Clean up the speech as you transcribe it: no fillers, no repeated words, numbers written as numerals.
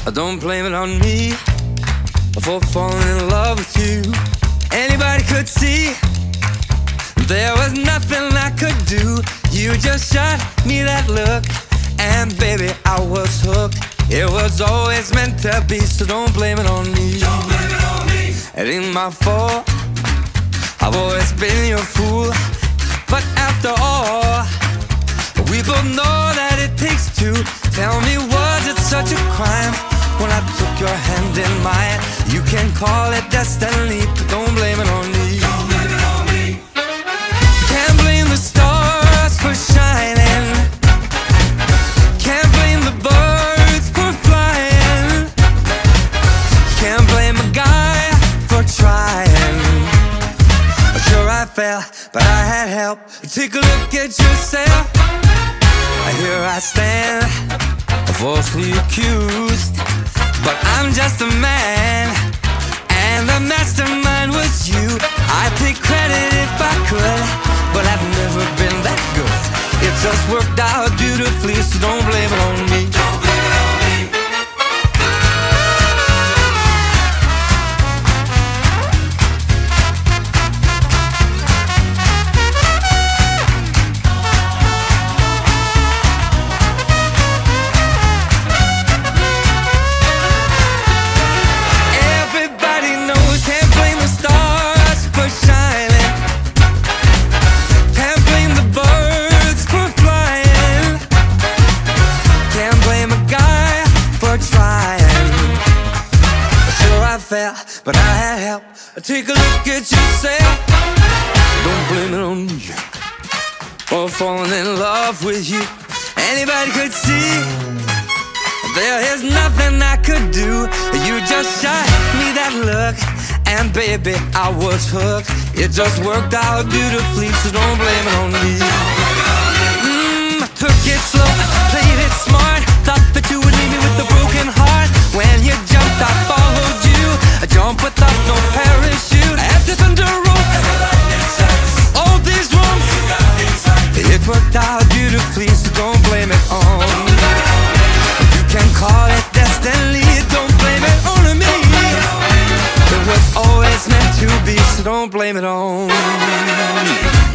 Don't blame it on me for falling in love with you. Anybody could see there was nothing I could do. You just shot me that look, and baby, I was hooked. It was always meant to be, so don't blame it on me. Don't blame it on me. It ain't my fault, I've always been your fool. But after all, we both know that it takes two. Tell me, was it such a crime when I took your hand in mine? You can call it destiny, but don't blame it on me. Don't blame it on me. Can't blame the stars for shining, can't blame the birds for flying, can't blame a guy for trying. Sure I fell, but I had help. Take a look at yourself. Here I stand, falsely accused, but I'm just a man, and the mastermind was you. I'd take credit if I could, but I've never been that good. It just worked out beautifully, so don't blame it on me. Don't blame it on me. But I had help. Take a look at yourself. Don't blame it on you for falling in love with you. Anybody could see there is nothing I could do. You just shot me that look, and baby, I was hooked. It just worked out beautifully, so don't blame it on me. I took it slow, played it smart. Thought that you would leave me with a broken heart. When you jumped, I followed you. A jump without no parachute. After thunder rolls, all these drums, it worked out beautifully, so don't blame it on me. You can call it destiny, don't blame it on me. It was always meant to be, so don't blame it on me.